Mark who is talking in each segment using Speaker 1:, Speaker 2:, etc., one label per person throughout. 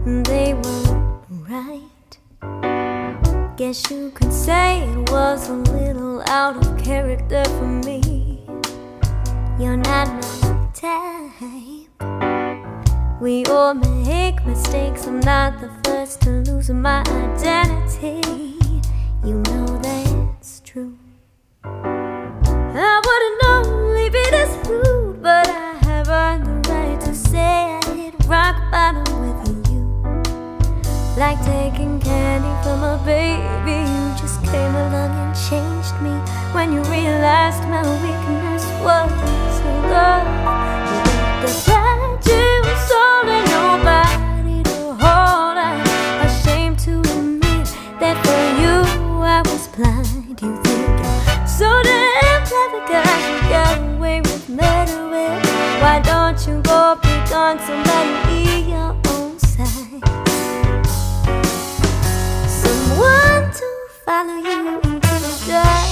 Speaker 1: they weren't right. Guess you could say it was a little out of character for me. You're not my type. We all make mistakes. I'm not the first to lose my identity. You know that's true. I wouldn't only be this rude, but I have earned the right to say I hit rock bottom with you. Like taking candy from a baby, you just came along and changed me. When you realized my weakness was love, you got the fragile soul and nobody to hold. I'm ashamed to admit that for you I was blind. You think you're so damn clever 'cause you got away with murder. Well, why don't you go pick on somebody your own size? Someone to follow you into the dark.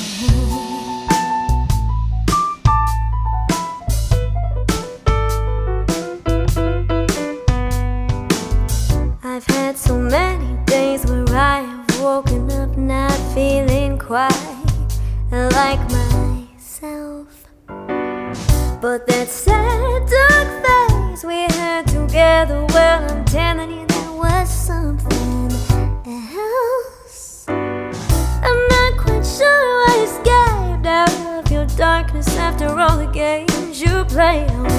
Speaker 1: I've had so many days where I have woken up not feeling quite like myself. But that sad dark phase we had together, well, I'm telling you that was something else. I'm not quite sure I escaped out of your darkness after all the games you played on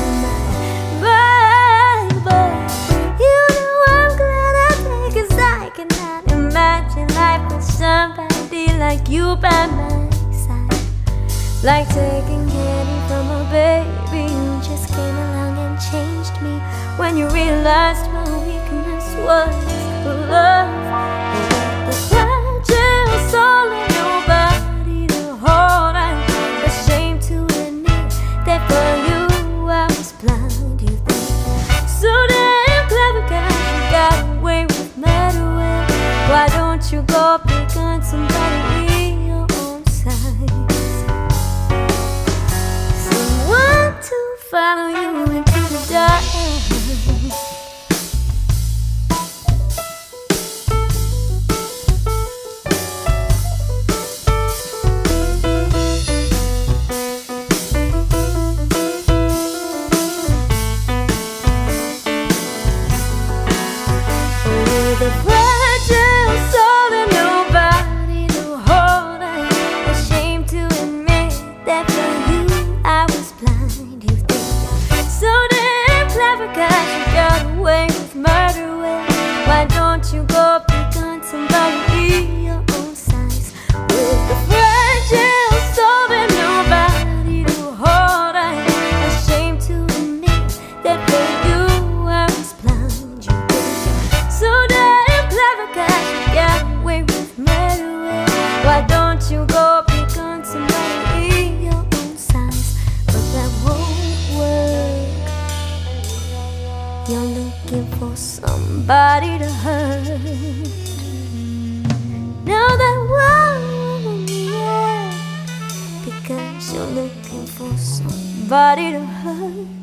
Speaker 1: my mind. But you know I'm glad I did, 'cause I cannot imagine life with somebody like you by my side. Like taking candy from a baby, you just came along and changed me. When you realized my weakness was love, you got the fragile soul and nobody to hold. I'm ashamed to admit that for you I was blind. You think so damn clever 'cause you got away with murder. Well, why don't you go pick on somebody your own size? Someone to follow you into the dark. With a fragile soul and nobody to hold, I'm ashamed to admit that for you I was blind. You think you're so damn clever 'cause you got away with murder. Well, why don't you go pick on somebody your own size? With a fragile soul and nobody to hold, I'm ashamed to admit that for you I was blind. You think you're so damn clever 'cause you got away with murder. Well, why don't you go pick on somebody your own size? But that won't work. You're looking for somebody to hurt. No, that won't work, because you're looking for somebody to hurt.